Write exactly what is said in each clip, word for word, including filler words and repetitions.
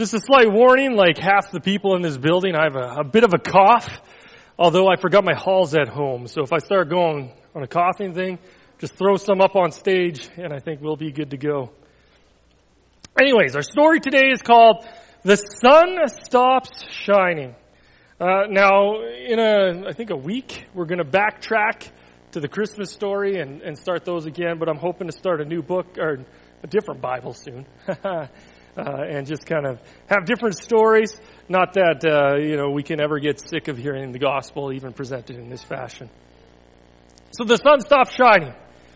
Just a slight warning, like half the people in this building, I have a, a bit of a cough, although I forgot my Halls at home. So if I start going on a coughing thing, just throw some up on stage and I think we'll be good to go. Anyways, our story today is called The Sun Stops Shining. Uh, now, in a, I think a week, we're going to backtrack to the Christmas story and, and start those again, but I'm hoping to start a new book, or a different Bible soon. Uh, and just kind of have different stories. Not that, uh, you know, we can ever get sick of hearing the gospel even presented in this fashion. So the sun stopped shining.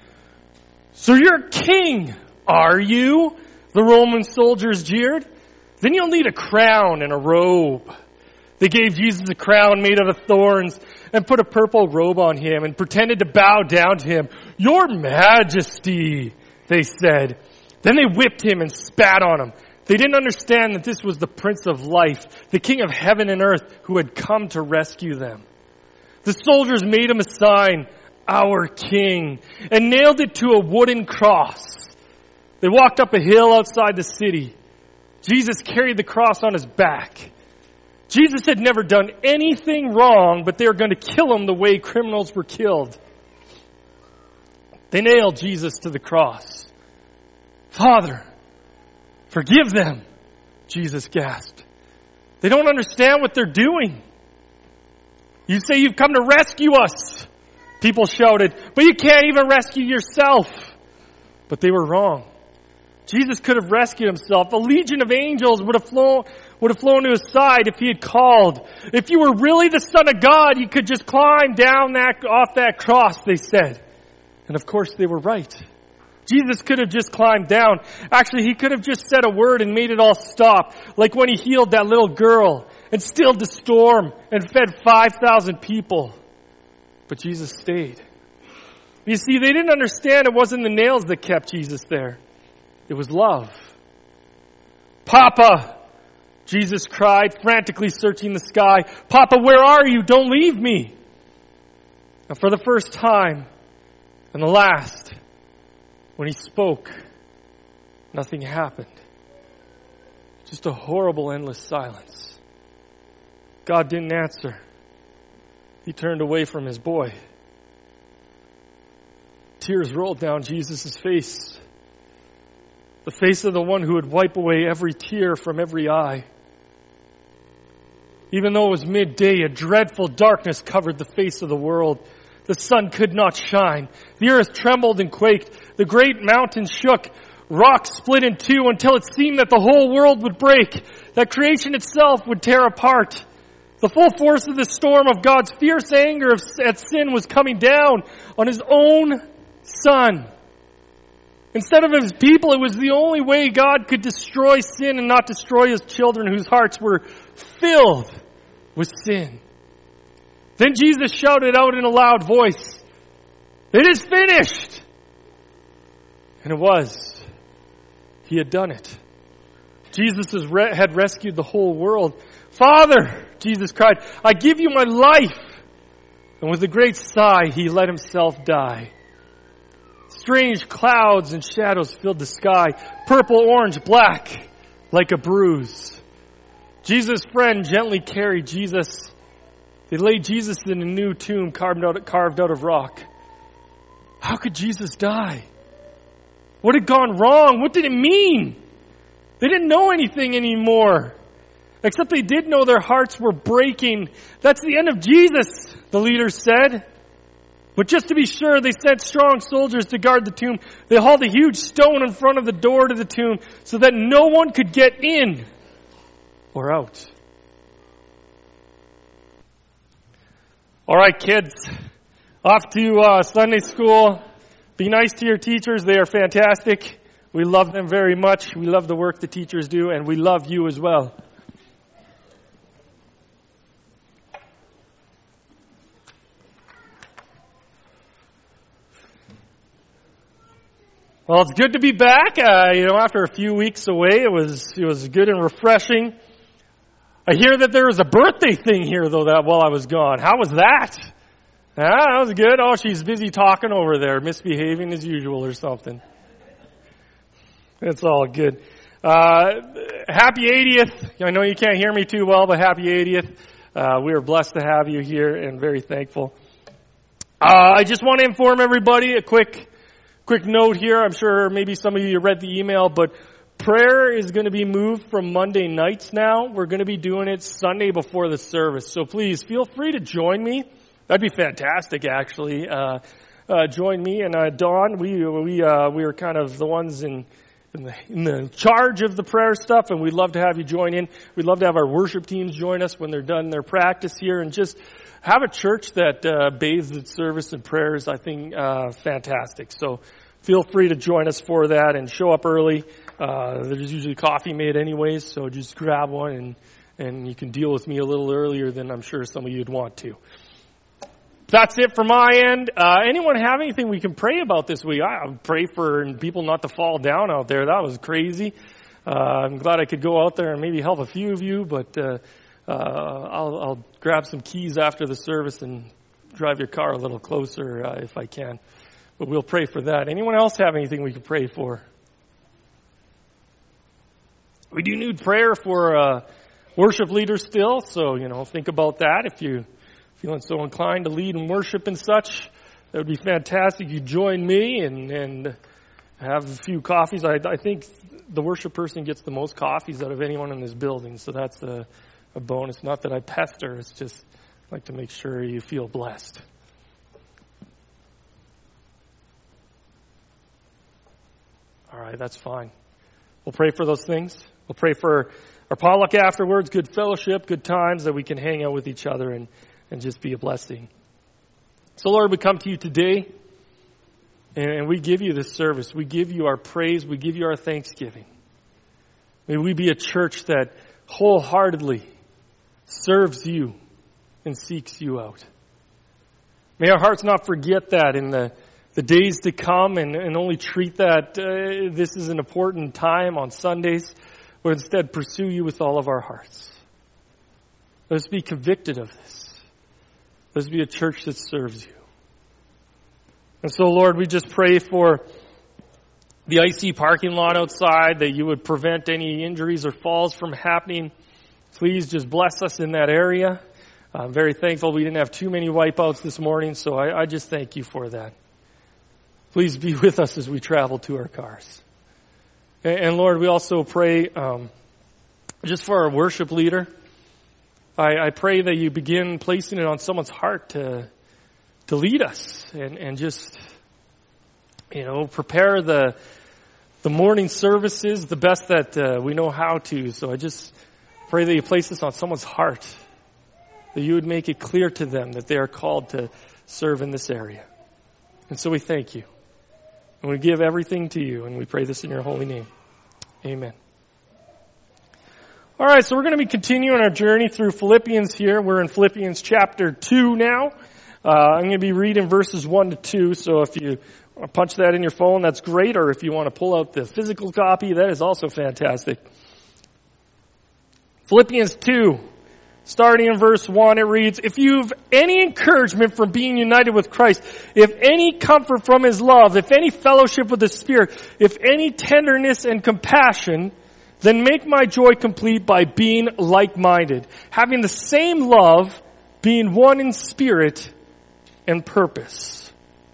So you're king, are you? The Roman soldiers jeered. Then you'll need a crown and a robe. They gave Jesus a crown made out of thorns and put a purple robe on him and pretended to bow down to him. Your Majesty, they said. Then they whipped him and spat on him. They didn't understand that this was the Prince of Life, the King of heaven and earth, who had come to rescue them. The soldiers made him a sign, our King, and nailed it to a wooden cross. They walked up a hill outside the city. Jesus carried the cross on his back. Jesus had never done anything wrong, but they were going to kill him the way criminals were killed. They nailed Jesus to the cross. Father, forgive them, Jesus gasped. They don't understand what they're doing. You say you've come to rescue us, people shouted, but you can't even rescue yourself. But they were wrong. Jesus could have rescued himself. A legion of angels would have flown, would have flown to his side if he had called. If you were really the Son of God, you could just climb down that, off that cross, they said. And of course they were right. Jesus could have just climbed down. Actually, he could have just said a word and made it all stop. Like when he healed that little girl and stilled the storm and fed five thousand people. But Jesus stayed. You see, they didn't understand it wasn't the nails that kept Jesus there. It was love. Papa, Jesus cried, frantically searching the sky. Papa, where are you? Don't leave me. And for the first time and the last, when he spoke, nothing happened. Just a horrible, endless silence. God didn't answer. He turned away from his boy. Tears rolled down Jesus' face. The face of the one who would wipe away every tear from every eye. Even though it was midday, a dreadful darkness covered the face of the world. The sun could not shine. The earth trembled and quaked. The great mountains shook. Rocks split in two until it seemed that the whole world would break, that creation itself would tear apart. The full force of the storm of God's fierce anger at sin was coming down on his own Son. Instead of his people, it was the only way God could destroy sin and not destroy his children whose hearts were filled with sin. Then Jesus shouted out in a loud voice, "It is finished!" And it was. He had done it. Jesus had rescued the whole world. "Father," Jesus cried, "I give you my life." And with a great sigh, he let himself die. Strange clouds and shadows filled the sky, purple, orange, black, like a bruise. Jesus' friend gently carried Jesus. They laid Jesus in a new tomb carved out, carved out of rock. How could Jesus die? What had gone wrong? What did it mean? They didn't know anything anymore. Except they did know their hearts were breaking. That's the end of Jesus, the leaders said. But just to be sure, they sent strong soldiers to guard the tomb. They hauled a huge stone in front of the door to the tomb so that no one could get in or out. All right, kids, off to uh, Sunday school. Be nice to your teachers. They are fantastic. We love them very much. We love the work the teachers do, and we love you as well. Well, it's good to be back. Uh, you know, after a few weeks away, it was it was good and refreshing. I hear that there was a birthday thing here, though, that while I was gone. How was that? Ah, that was good. Oh, she's busy talking over there, misbehaving as usual or something. It's all good. Uh, happy eightieth. I know you can't hear me too well, but happy eightieth. Uh, we are blessed to have you here and very thankful. Uh, I just want to inform everybody a quick, quick note here. I'm sure maybe some of you read the email, but prayer is going to be moved from Monday nights now. We're going to be doing it Sunday before the service. So please feel free to join me. That'd be fantastic, actually. Uh, uh, join me and uh, Dawn. We we uh, we are kind of the ones in in the, in the charge of the prayer stuff, and we'd love to have you join in. We'd love to have our worship teams join us when they're done their practice here, and just have a church that uh, bathes its service and prayers. I think uh, fantastic. So feel free to join us for that and show up early. Uh, there's usually coffee made anyways, so just grab one and and you can deal with me a little earlier than I'm sure some of you'd want to. That's it from my end. Uh, anyone have anything we can pray about this week? I pray for people not to fall down out there. That was crazy. Uh, I'm glad I could go out there and maybe help a few of you, but uh, uh, I'll, I'll grab some keys after the service and drive your car a little closer uh, if I can. But we'll pray for that. Anyone else have anything we can pray for? We do need prayer for uh, worship leaders still, so, you know, think about that if you feeling so inclined to lead and worship and such. That would be fantastic. You join me and, and have a few coffees. I, I think the worship person gets the most coffees out of anyone in this building, so that's a, a bonus. Not that I pester, it's just I like to make sure you feel blessed. All right, that's fine. We'll pray for those things. We'll pray for our potluck afterwards, good fellowship, good times that we can hang out with each other and and just be a blessing. So Lord, we come to you today and we give you this service. We give you our praise. We give you our thanksgiving. May we be a church that wholeheartedly serves you and seeks you out. May our hearts not forget that in the, the days to come and, and only treat that uh, this is an important time on Sundays, but instead pursue you with all of our hearts. Let us be convicted of this. Let's be a church that serves you. And so, Lord, we just pray for the icy parking lot outside, that you would prevent any injuries or falls from happening. Please just bless us in that area. I'm very thankful we didn't have too many wipeouts this morning, so I, I just thank you for that. Please be with us as we travel to our cars. And, and Lord, we also pray um, just for our worship leader. I, I pray that you begin placing it on someone's heart to to lead us and, and just, you know, prepare the the morning services the best that uh, we know how to. So I just pray that you place this on someone's heart, that you would make it clear to them that they are called to serve in this area. And so we thank you. And we give everything to you, and we pray this in your holy name. Amen. All right, so we're going to be continuing our journey through Philippians here. We're in Philippians chapter two now. Uh, I'm going to be reading verses one to two, so if you punch that in your phone, that's great, or if you want to pull out the physical copy, that is also fantastic. Philippians two, starting in verse one, it reads, "If you've any encouragement from being united with Christ, if any comfort from His love, if any fellowship with the Spirit, if any tenderness and compassion, then make my joy complete by being like-minded, having the same love, being one in spirit and purpose."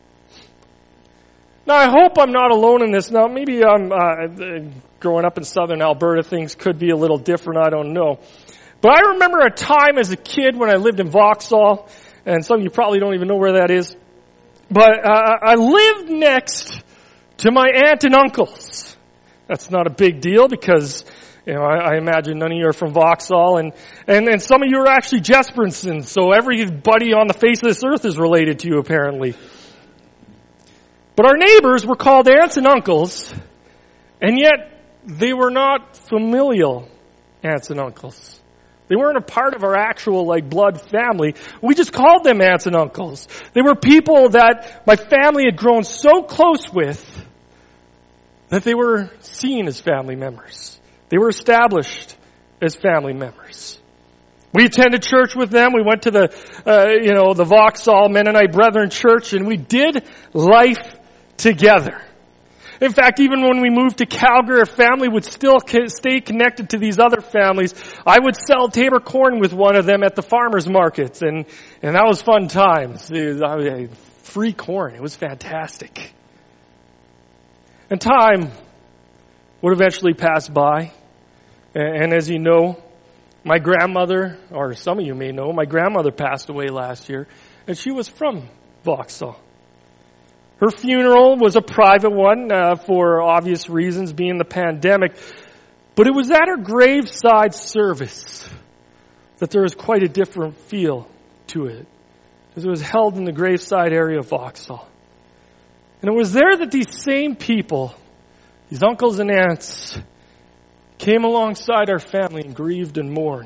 Now, I hope I'm not alone in this. Now, maybe I'm uh, growing up in southern Alberta, things could be a little different. I don't know. But I remember a time as a kid when I lived in Vauxhall, and some of you probably don't even know where that is. But uh, I lived next to my aunt and uncles. That's not a big deal because, you know, I, I imagine none of you are from Vauxhall, and, and, and some of you are actually Jespersons, so everybody on the face of this earth is related to you, apparently. But our neighbors were called aunts and uncles, and yet they were not familial aunts and uncles. They weren't a part of our actual, like, blood family. We just called them aunts and uncles. They were people that my family had grown so close with that they were seen as family members. They were established as family members. We attended church with them. We went to the, uh, you know, the Vauxhall Mennonite Brethren Church, and we did life together. In fact, even when we moved to Calgary, our family would still stay connected to these other families. I would sell Tabor corn with one of them at the farmers markets, and, and that was fun times. It was, I mean, free corn. It was fantastic. And time would eventually pass by. And, and as you know, my grandmother, or some of you may know, my grandmother passed away last year, and she was from Vauxhall. Her funeral was a private one uh, for obvious reasons, being the pandemic. But it was at her graveside service that there was quite a different feel to it, because it was held in the graveside area of Vauxhall. And it was there that these same people, these uncles and aunts, came alongside our family and grieved and mourned.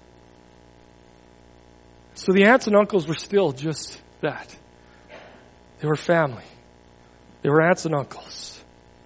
So the aunts and uncles were still just that. They were family. They were aunts and uncles.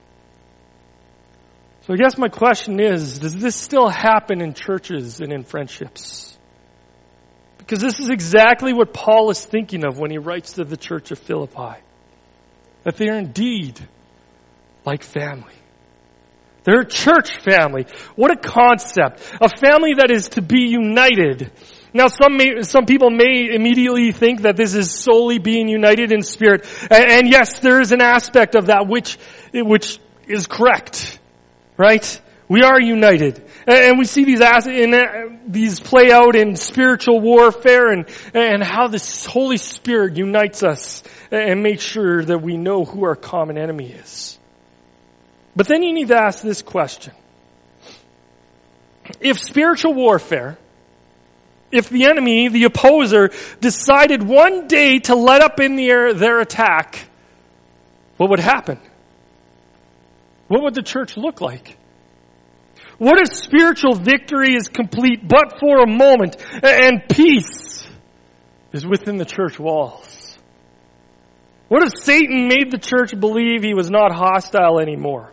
So I guess my question is, does this still happen in churches and in friendships? Because this is exactly what Paul is thinking of when he writes to the church of Philippi. That they are indeed like family. They're a church family. What a concept. A family that is to be united. Now, some may, some people may immediately think that this is solely being united in spirit. And, and yes, there is an aspect of that which, which is correct. Right? We are united. And, and we see these, in, uh, these play out in spiritual warfare and, and how the Holy Spirit unites us and makes sure that we know who our common enemy is. But then you need to ask this question. If spiritual warfare, if the enemy, the opposer, decided one day to let up in the air their attack, what would happen? What would the church look like? What if spiritual victory is complete but for a moment and peace is within the church walls? What if Satan made the church believe he was not hostile anymore?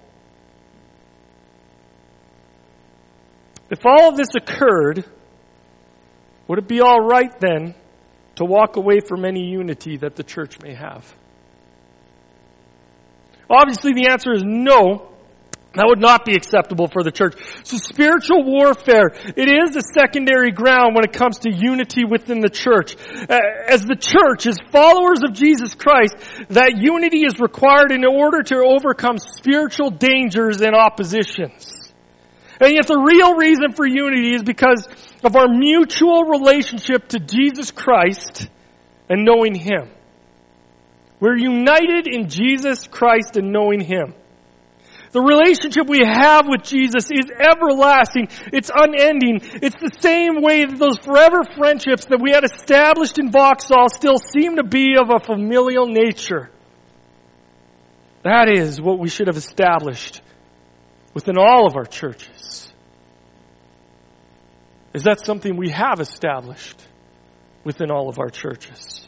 If all of this occurred, would it be all right then to walk away from any unity that the church may have? Obviously the answer is no. That would not be acceptable for the church. So spiritual warfare, it is a secondary ground when it comes to unity within the church. As the church, as followers of Jesus Christ, that unity is required in order to overcome spiritual dangers and oppositions. And yet the real reason for unity is because of our mutual relationship to Jesus Christ and knowing Him. We're united in Jesus Christ and knowing Him. The relationship we have with Jesus is everlasting. It's unending. It's the same way that those forever friendships that we had established in Vauxhall still seem to be of a familial nature. That is what we should have established within all of our churches. Is that something we have established within all of our churches?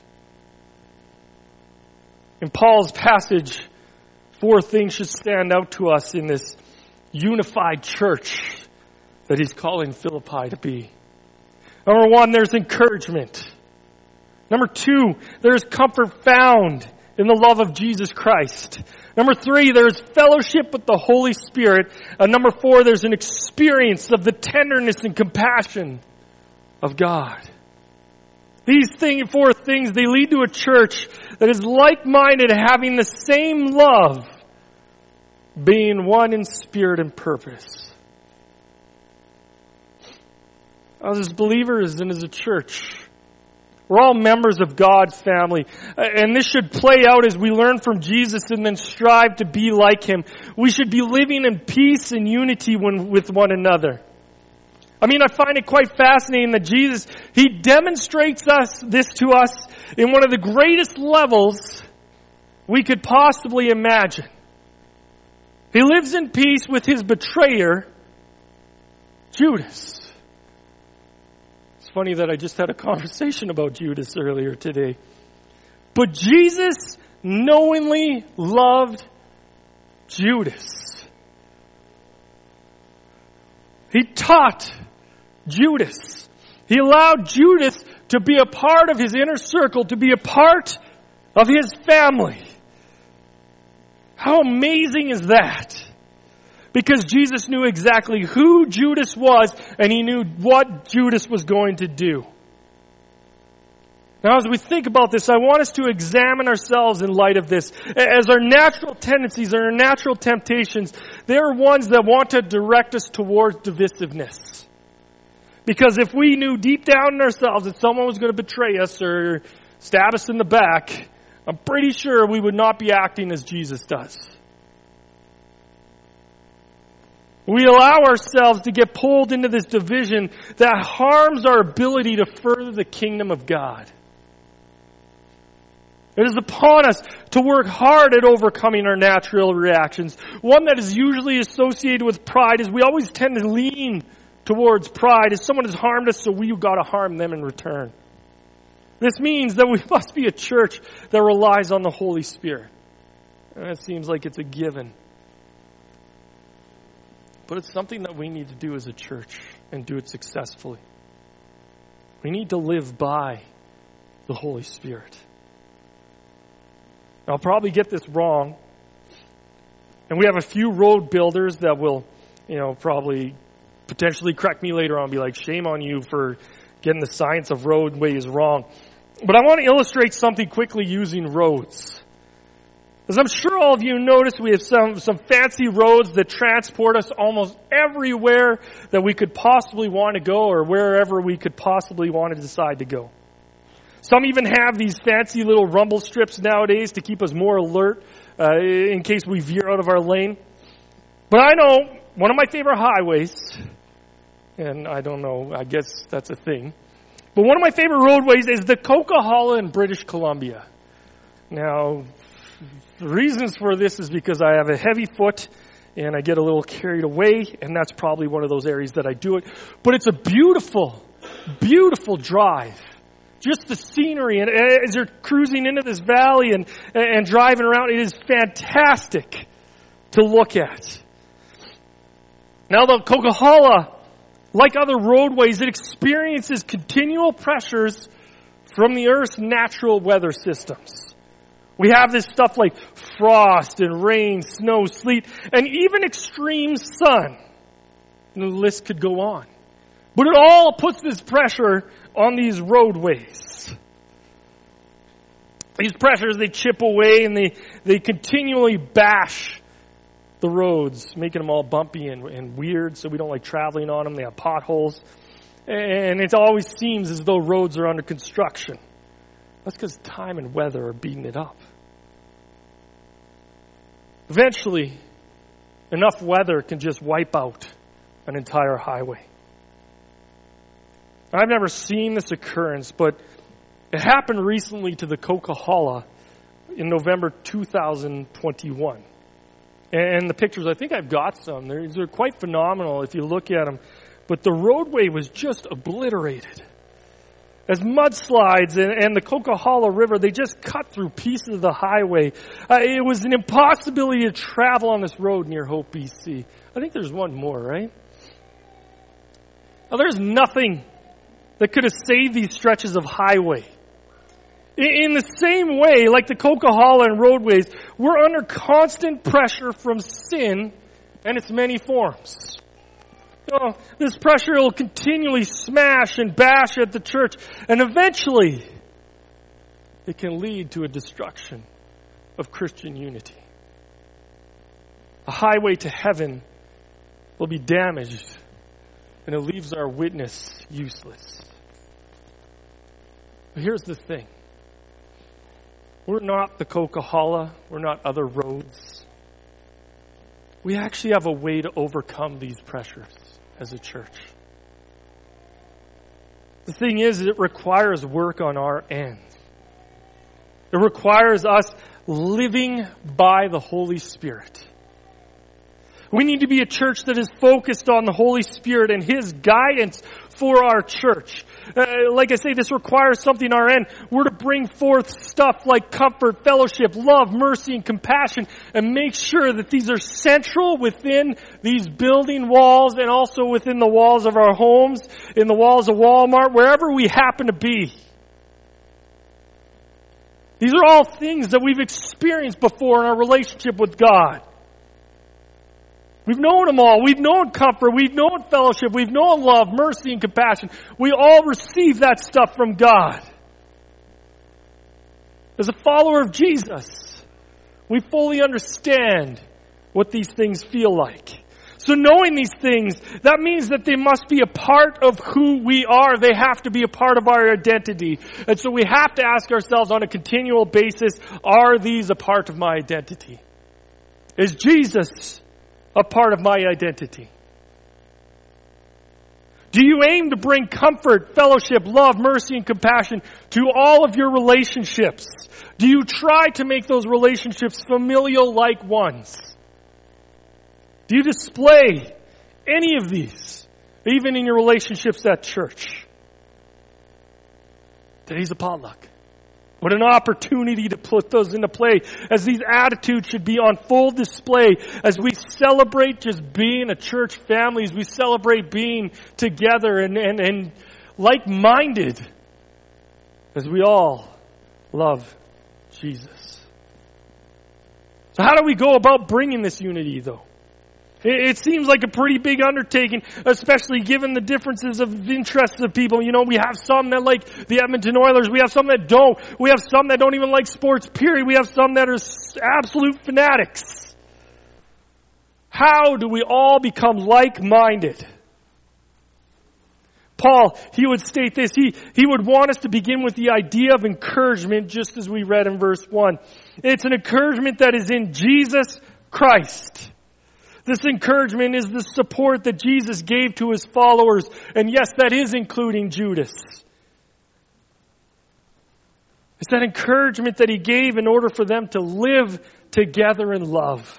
In Paul's passage, four things should stand out to us in this unified church that he's calling Philippi to be. Number one, there's encouragement. Number two, there's comfort found in the love of Jesus Christ. Number three, there's fellowship with the Holy Spirit. And number four, there's an experience of the tenderness and compassion of God. These thing, four things, they lead to a church that is like-minded, having the same love, being one in spirit and purpose. As believers and as a church, we're all members of God's family. And this should play out as we learn from Jesus and then strive to be like Him. We should be living in peace and unity with one another. I mean, I find it quite fascinating that Jesus, He demonstrates us this to us in one of the greatest levels we could possibly imagine. He lives in peace with His betrayer, Judas. It's funny that I just had a conversation about Judas earlier today. But Jesus knowingly loved Judas. He taught Judas. He allowed Judas to be a part of His inner circle, to be a part of His family. How amazing is that? Because Jesus knew exactly who Judas was, and he knew what Judas was going to do. Now, as we think about this, I want us to examine ourselves in light of this. As our natural tendencies, our natural temptations, they are ones that want to direct us towards divisiveness. Because if we knew deep down in ourselves that someone was going to betray us or stab us in the back, I'm pretty sure we would not be acting as Jesus does. We allow ourselves to get pulled into this division that harms our ability to further the kingdom of God. It is upon us to work hard at overcoming our natural reactions. One that is usually associated with pride is we always tend to lean towards pride. If someone has harmed us, so we've got to harm them in return. This means that we must be a church that relies on the Holy Spirit. And it seems like it's a given. But it's something that we need to do as a church and do it successfully. We need to live by the Holy Spirit. I'll probably get this wrong. And we have a few road builders that will, you know, probably potentially correct me later on and be like, shame on you for getting the science of roadways wrong. But I want to illustrate something quickly using roads. As I'm sure all of you noticed, we have some, some fancy roads that transport us almost everywhere that we could possibly want to go or wherever we could possibly want to decide to go. Some even have these fancy little rumble strips nowadays to keep us more alert uh, in case we veer out of our lane. But I know one of my favorite highways, and I don't know, I guess that's a thing, but one of my favorite roadways is the Coquihalla in British Columbia. Now, the reasons for this is because I have a heavy foot and I get a little carried away, and that's probably one of those areas that I do it. But it's a beautiful, beautiful drive. Just the scenery, and as you're cruising into this valley and, and driving around, it is fantastic to look at. Now the Coquihalla, like other roadways, it experiences continual pressures from the Earth's natural weather systems. We have this stuff like frost and rain, snow, sleet, and even extreme sun. And the list could go on. But it all puts this pressure on these roadways. These pressures, they chip away and they, they continually bash the roads, making them all bumpy and, and weird, so we don't like traveling on them. They have potholes. And it always seems as though roads are under construction. That's because time and weather are beating it up. Eventually, enough weather can just wipe out an entire highway. I've never seen this occurrence, but it happened recently to the Coquihalla in November two thousand twenty-one. And the pictures, I think I've got some. They're, they're quite phenomenal if you look at them. But the roadway was just obliterated. As mudslides and, and the Coquihalla River, they just cut through pieces of the highway. Uh, it was an impossibility to travel on this road near Hope, B C. I think there's one more, right? Now, there's nothing that could have saved these stretches of highway. In the same way, like the Coquihalla and roadways, we're under constant pressure from sin and its many forms. You know, this pressure will continually smash and bash at the church, and eventually it can lead to a destruction of Christian unity. A highway to heaven will be damaged, and it leaves our witness useless. But here's the thing. We're not the Coquihalla. We're not other roads. We actually have a way to overcome these pressures as a church. The thing is, it requires work on our end. It requires us living by the Holy Spirit. We need to be a church that is focused on the Holy Spirit and His guidance for our church. Uh, like I say, this requires something on our end. We're to bring forth stuff like comfort, fellowship, love, mercy, and compassion, and make sure that these are central within these building walls and also within the walls of our homes, in the walls of Walmart, wherever we happen to be. These are all things that we've experienced before in our relationship with God. We've known them all. We've known comfort. We've known fellowship. We've known love, mercy, and compassion. We all receive that stuff from God. As a follower of Jesus, we fully understand what these things feel like. So knowing these things, that means that they must be a part of who we are. They have to be a part of our identity. And so we have to ask ourselves on a continual basis, are these a part of my identity? Is Jesus a part of my identity? Do you aim to bring comfort, fellowship, love, mercy, and compassion to all of your relationships? Do you try to make those relationships familial-like ones? Do you display any of these, even in your relationships at church? Today's a potluck. What an opportunity to put those into play, as these attitudes should be on full display as we celebrate just being a church family, as we celebrate being together and, and, and like-minded, as we all love Jesus. So how do we go about bringing this unity, though? It seems like a pretty big undertaking, especially given the differences of interests of people. You know, we have some that like the Edmonton Oilers. We have some that don't. We have some that don't even like sports, period. We have some that are absolute fanatics. How do we all become like-minded? Paul, he would state this. He, he would want us to begin with the idea of encouragement, just as we read in verse one. It's an encouragement that is in Jesus Christ. This encouragement is the support that Jesus gave to his followers. And yes, that is including Judas. It's that encouragement that he gave in order for them to live together in love.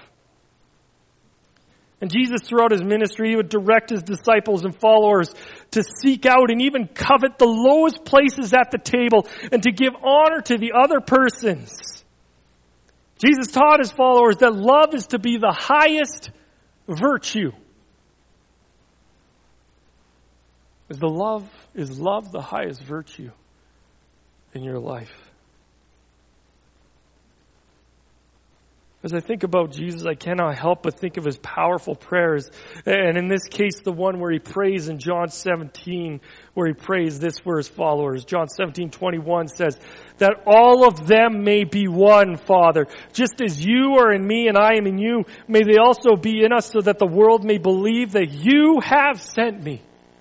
And Jesus, throughout his ministry, he would direct his disciples and followers to seek out and even covet the lowest places at the table and to give honor to the other persons. Jesus taught his followers that love is to be the highest virtue. Is the love, is love the highest virtue in your life? As I think about Jesus, I cannot help but think of his powerful prayers. And in this case, the one where he prays in John seventeen, where he prays this for his followers. John seventeen twenty-one says, that all of them may be one, Father. Just as you are in me and I am in you, may they also be in us so that the world may believe that you have sent me.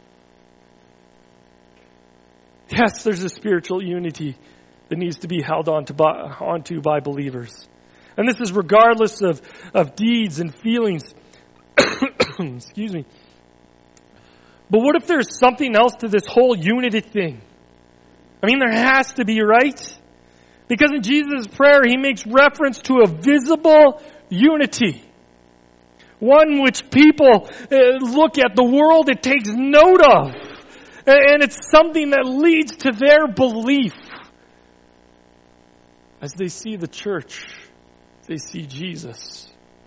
Yes, there's a spiritual unity that needs to be held on to by, onto by believers. And this is regardless of, of deeds and feelings. Excuse me. But what if there's something else to this whole unity thing? I mean, there has to be, right? Because in Jesus' prayer, he makes reference to a visible unity. One which people uh, look at, the world it takes note of. And it's something that leads to their belief. As they see the church, they see Jesus.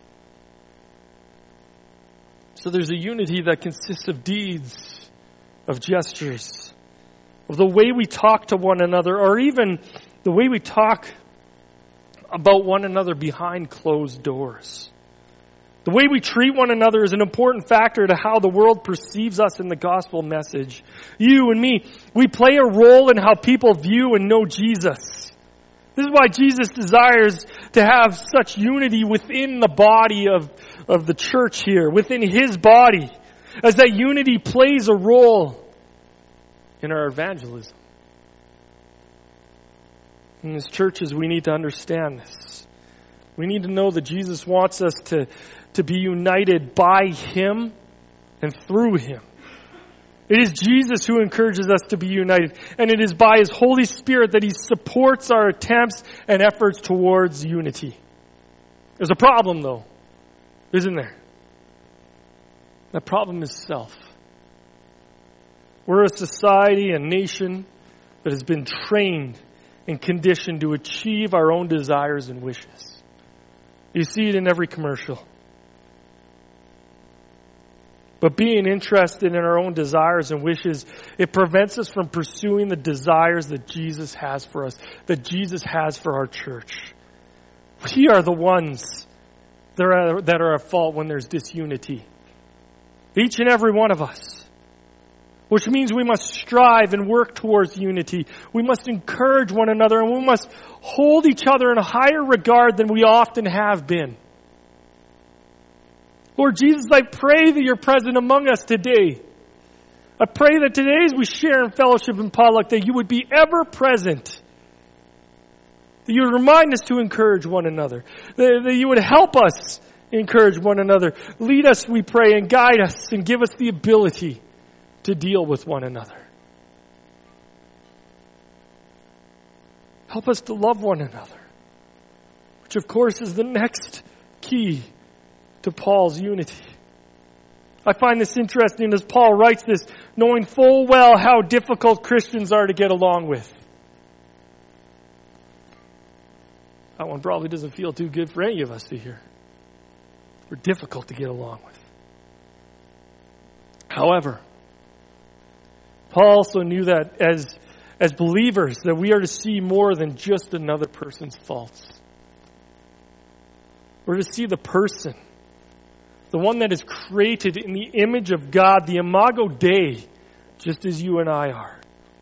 So there's a unity that consists of deeds, of gestures, of the way we talk to one another, or even the way we talk about one another behind closed doors. The way we treat one another is an important factor to how the world perceives us in the gospel message. You and me, we play a role in how people view and know Jesus. This is why Jesus desires to have such unity within the body of, of the church here, within his body, as that unity plays a role in our evangelism. And as churches, we need to understand this. We need to know that Jesus wants us to, to be united by him and through him. It is Jesus who encourages us to be united, and it is by his Holy Spirit that he supports our attempts and efforts towards unity. There's a problem, though, isn't there? That problem is self. We're a society, a nation that has been trained and conditioned to achieve our own desires and wishes. You see it in every commercial. But being interested in our own desires and wishes, it prevents us from pursuing the desires that Jesus has for us, that Jesus has for our church. We are the ones that are, that are at fault when there's disunity. Each and every one of us. Which means we must strive and work towards unity. We must encourage one another, and we must hold each other in a higher regard than we often have been. Lord Jesus, I pray that you're present among us today. I pray that today as we share in fellowship and potluck, that you would be ever present. That you would remind us to encourage one another. That, that you would help us encourage one another. Lead us, we pray, and guide us and give us the ability to deal with one another. Help us to love one another, which of course is the next key to Paul's unity. I find this interesting as Paul writes this, knowing full well how difficult Christians are to get along with. That one probably doesn't feel too good for any of us to hear. We're difficult to get along with. However, Paul also knew that as, as believers, that we are to see more than just another person's faults. We're to see the person, the one that is created in the image of God, the Imago Dei, just as you and I are.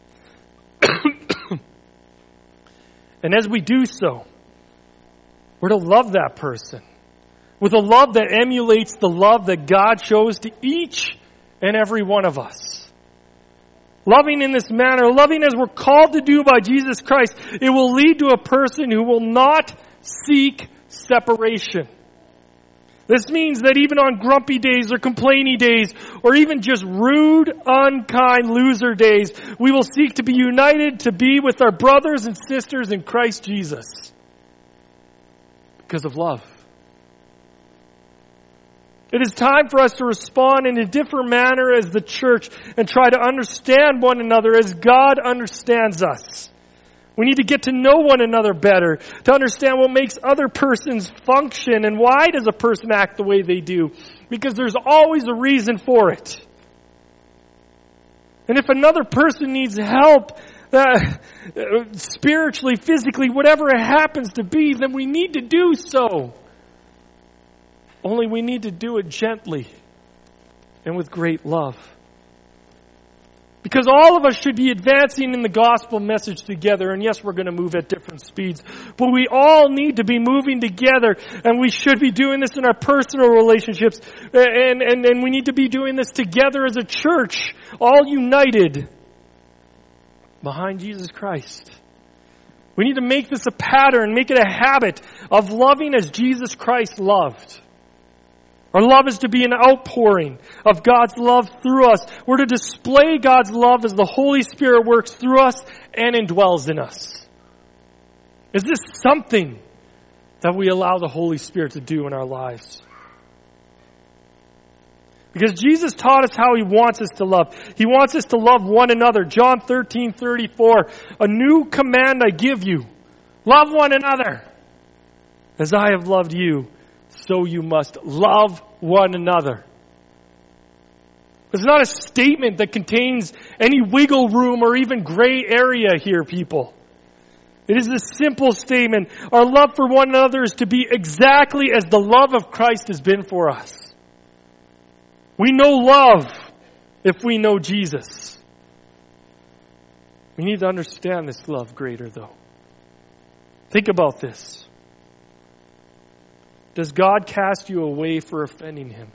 And as we do so, we're to love that person with a love that emulates the love that God shows to each and every one of us. Loving in this manner, loving as we're called to do by Jesus Christ, it will lead to a person who will not seek separation. This means that even on grumpy days or complaining days, or even just rude, unkind loser days, we will seek to be united to be with our brothers and sisters in Christ Jesus. Because of love. It is time for us to respond in a different manner as the church and try to understand one another as God understands us. We need to get to know one another better, to understand what makes other persons function and why does a person act the way they do. Because there's always a reason for it. And if another person needs help, uh, spiritually, physically, whatever it happens to be, then we need to do so. Only we need to do it gently and with great love. Because all of us should be advancing in the gospel message together. And yes, we're going to move at different speeds. But we all need to be moving together. And we should be doing this in our personal relationships. And, and, and we need to be doing this together as a church. All united behind Jesus Christ. We need to make this a pattern. Make it a habit of loving as Jesus Christ loved. Our love is to be an outpouring of God's love through us. We're to display God's love as the Holy Spirit works through us and indwells in us. Is this something that we allow the Holy Spirit to do in our lives? Because Jesus taught us how He wants us to love. He wants us to love one another. John thirteen thirty-four, a new command I give you. Love one another. As I have loved you, so you must love one another. It's not a statement that contains any wiggle room or even gray area here, people. It is a simple statement. Our love for one another is to be exactly as the love of Christ has been for us. We know love if we know Jesus. We need to understand this love greater, though. Think about this. Does God cast you away for offending Him?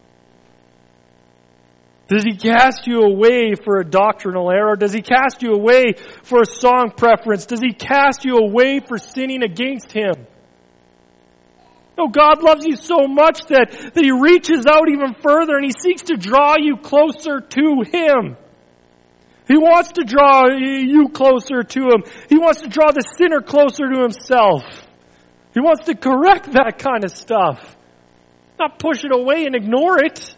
Does He cast you away for a doctrinal error? Does He cast you away for a song preference? Does He cast you away for sinning against Him? No, God loves you so much that, that He reaches out even further and He seeks to draw you closer to Him. He wants to draw you closer to Him. He wants to draw the sinner closer to Himself. He wants to correct that kind of stuff. Not push it away and ignore it.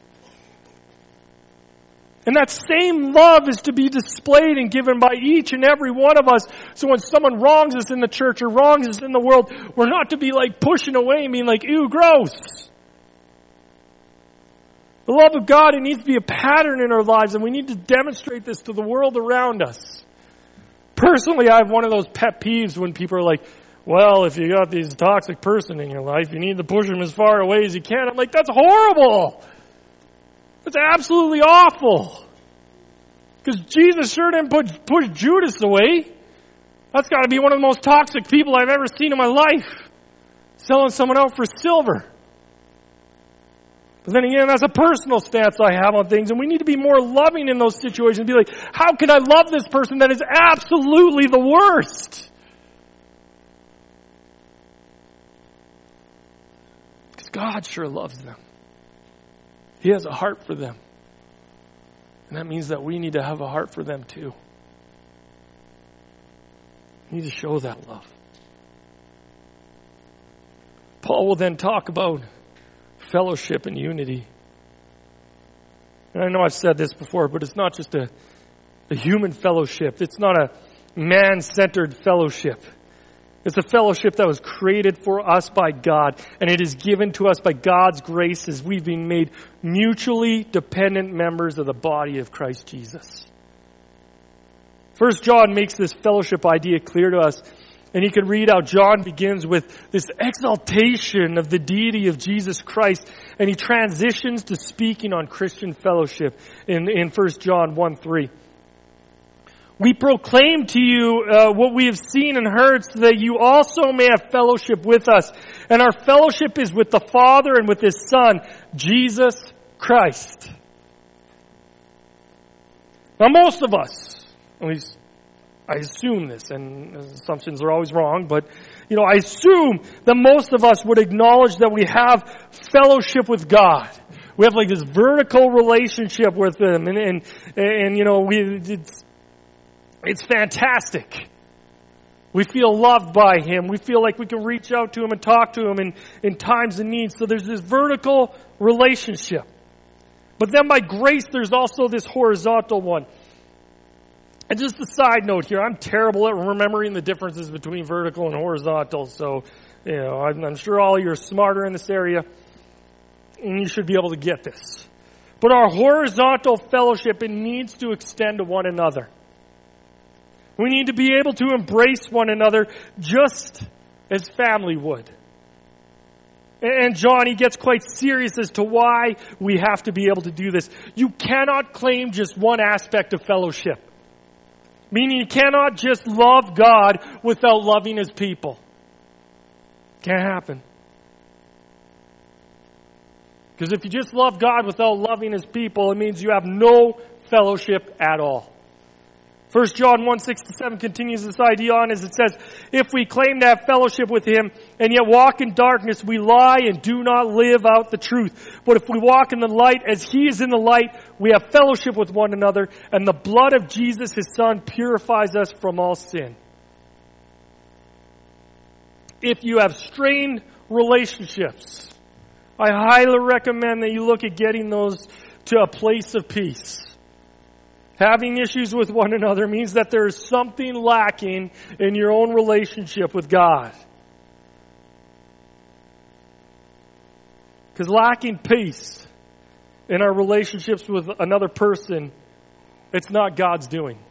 And that same love is to be displayed and given by each and every one of us. So when someone wrongs us in the church or wrongs us in the world, we're not to be like pushing away and being like, ew, gross. The love of God, it needs to be a pattern in our lives, and we need to demonstrate this to the world around us. Personally, I have one of those pet peeves when people are like, well, if you got this toxic person in your life, you need to push them as far away as you can. I'm like, that's horrible. That's absolutely awful. Because Jesus sure didn't push, push Judas away. That's got to be one of the most toxic people I've ever seen in my life. Selling someone out for silver. But then again, that's a personal stance I have on things, and we need to be more loving in those situations. Be like, how can I love this person that is absolutely the worst? Because God sure loves them. He has a heart for them. And that means that we need to have a heart for them too. We need to show that love. Paul will then talk about fellowship and unity. And I know I've said this before, but it's not just a, a human fellowship. It's not a man-centered fellowship. It's a fellowship that was created for us by God, and it is given to us by God's grace as we've been made mutually dependent members of the body of Christ Jesus. First John makes this fellowship idea clear to us, and you can read how John begins with this exaltation of the deity of Jesus Christ, and he transitions to speaking on Christian fellowship in, in First John one three. We proclaim to you uh, what we have seen and heard so that you also may have fellowship with us. And our fellowship is with the Father and with His Son, Jesus Christ. Now most of us, at least I assume this, and assumptions are always wrong, but you know, I assume that most of us would acknowledge that we have fellowship with God. We have like this vertical relationship with Him, and and, and you know, we it's It's fantastic. We feel loved by Him. We feel like we can reach out to Him and talk to Him in, in times of need. So there's this vertical relationship. But then by grace, there's also this horizontal one. And just a side note here, I'm terrible at remembering the differences between vertical and horizontal. So, you know, I'm, I'm sure all of you are smarter in this area, and you should be able to get this. But our horizontal fellowship, it needs to extend to one another. We need to be able to embrace one another just as family would. And John, he gets quite serious as to why we have to be able to do this. You cannot claim just one aspect of fellowship. Meaning you cannot just love God without loving His people. Can't happen. Because if you just love God without loving His people, it means you have no fellowship at all. First John one, six to seven continues this idea on as it says, if we claim to have fellowship with Him and yet walk in darkness, we lie and do not live out the truth. But if we walk in the light as He is in the light, we have fellowship with one another, and the blood of Jesus, His Son, purifies us from all sin. If you have strained relationships, I highly recommend that you look at getting those to a place of peace. Having issues with one another means that there is something lacking in your own relationship with God. Because lacking peace in our relationships with another person, it's not God's doing.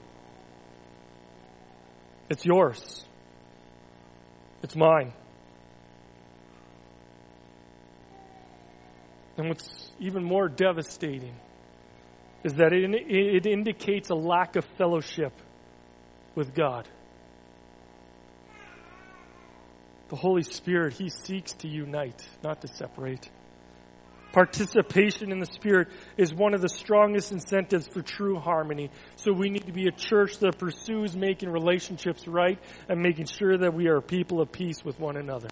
It's yours. It's mine. And what's even more devastating is that it, it indicates a lack of fellowship with God. The Holy Spirit, He seeks to unite, not to separate. Participation in the Spirit is one of the strongest incentives for true harmony. So we need to be a church that pursues making relationships right and making sure that we are a people of peace with one another.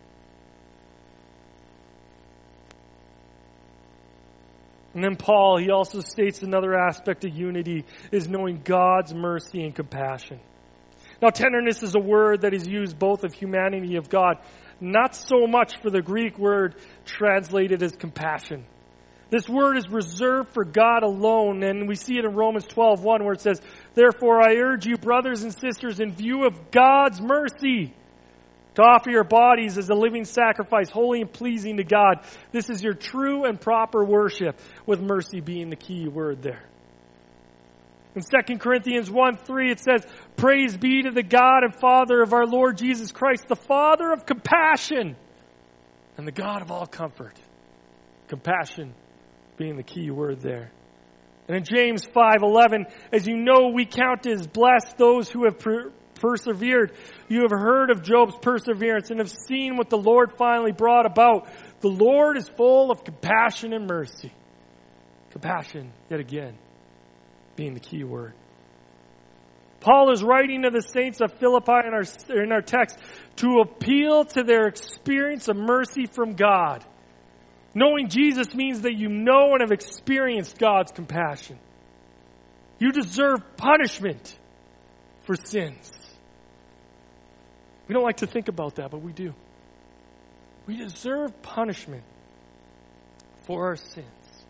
And then Paul, he also states another aspect of unity is knowing God's mercy and compassion. Now, tenderness is a word that is used both of humanity and of God, not so much for the Greek word translated as compassion. This word is reserved for God alone, and we see it in Romans twelve one where it says, therefore I urge you, brothers and sisters, in view of God's mercy, to offer your bodies as a living sacrifice, holy and pleasing to God. This is your true and proper worship, with mercy being the key word there. In Second Corinthians one three, it says, praise be to the God and Father of our Lord Jesus Christ, the Father of compassion and the God of all comfort. Compassion being the key word there. And in James five eleven, as you know, we count as blessed those who have per- persevered. You have heard of Job's perseverance and have seen what the Lord finally brought about. The Lord is full of compassion and mercy. Compassion, yet again, being the key word. Paul is writing to the saints of Philippi in our, in our text to appeal to their experience of mercy from God. Knowing Jesus means that you know and have experienced God's compassion. You deserve punishment for sins. We don't like to think about that, but we do. We deserve punishment for our sins.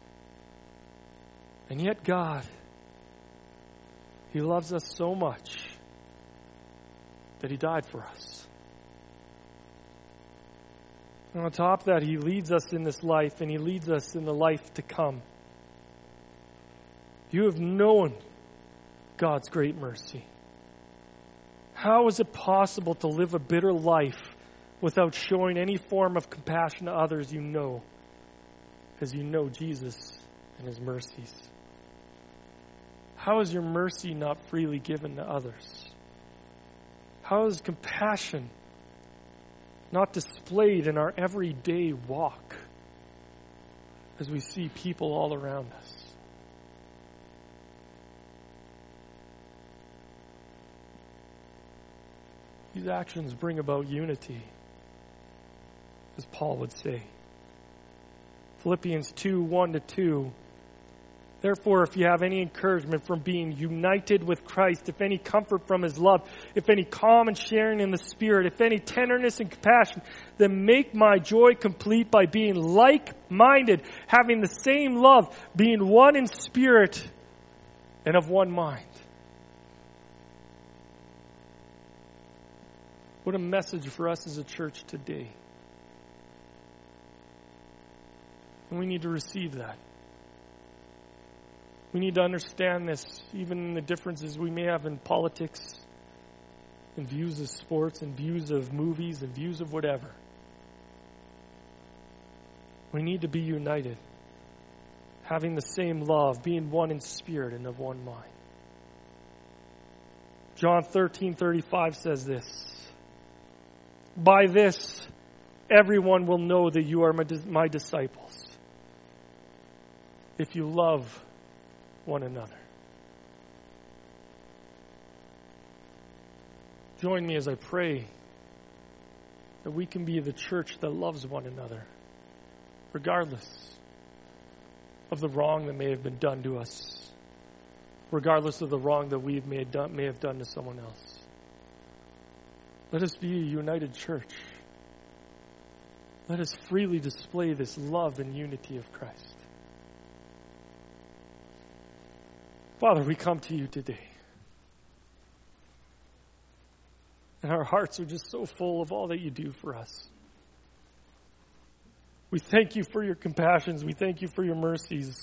And yet God, He loves us so much that He died for us. And on top of that, He leads us in this life, and He leads us in the life to come. You have known God's great mercy. How is it possible to live a bitter life without showing any form of compassion to others you know, as you know Jesus and His mercies? How is your mercy not freely given to others? How is compassion not displayed in our everyday walk as we see people all around us? These actions bring about unity, as Paul would say. Philippians two, one to two. Therefore, if you have any encouragement from being united with Christ, if any comfort from His love, if any common sharing in the Spirit, if any tenderness and compassion, then make my joy complete by being like-minded, having the same love, being one in spirit and of one mind. What a message for us as a church today. And we need to receive that. We need to understand this, even in the differences we may have in politics, in views of sports, and views of movies, and views of whatever. We need to be united, having the same love, being one in spirit and of one mind. John thirteen thirty-five says this, by this, everyone will know that you are my, my disciples, if you love one another. Join me as I pray that we can be the church that loves one another, regardless of the wrong that may have been done to us, regardless of the wrong that we may have done, may have done to someone else. Let us be a united church. Let us freely display this love and unity of Christ. Father, we come to you today. And our hearts are just so full of all that you do for us. We thank you for your compassions. We thank you for your mercies.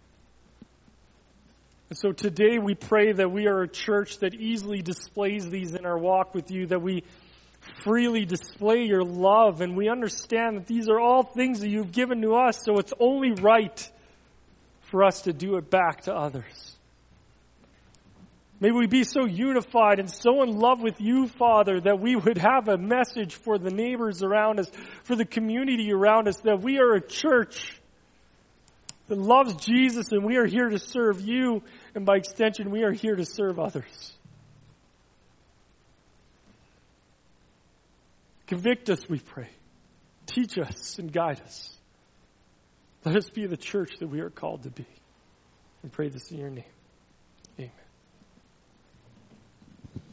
And so today we pray that we are a church that easily displays these in our walk with you, that we freely display your love, and we understand that these are all things that you've given to us, so it's only right for us to do it back to others. May we be so unified and so in love with you, Father, that we would have a message for the neighbors around us, for the community around us, that we are a church that loves Jesus, and we are here to serve you, and by extension, we are here to serve others. Convict us, we pray. Teach us and guide us. Let us be the church that we are called to be. And pray this in your name. Amen.